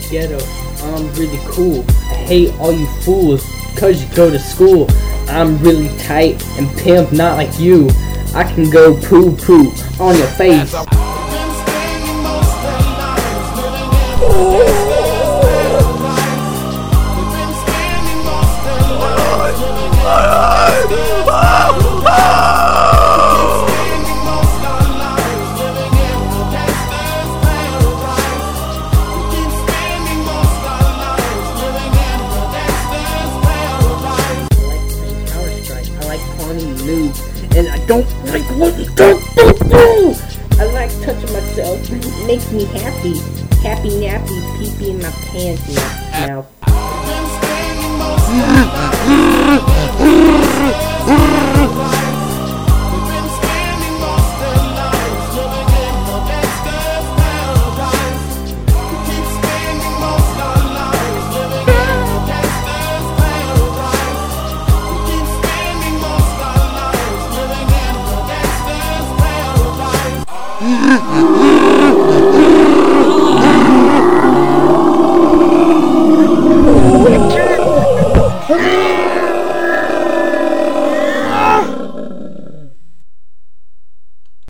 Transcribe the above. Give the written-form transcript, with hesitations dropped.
ghetto, I'm really cool. I hate all you fools, cause you go to school. I'm really tight and pimp, not like you. I can go poo-poo on your face. I like pawning nudes, and I don't like wanting to boo-boo. I like touching myself. It makes me happy. Happy nappy, pee-pee in my pants and my mouth.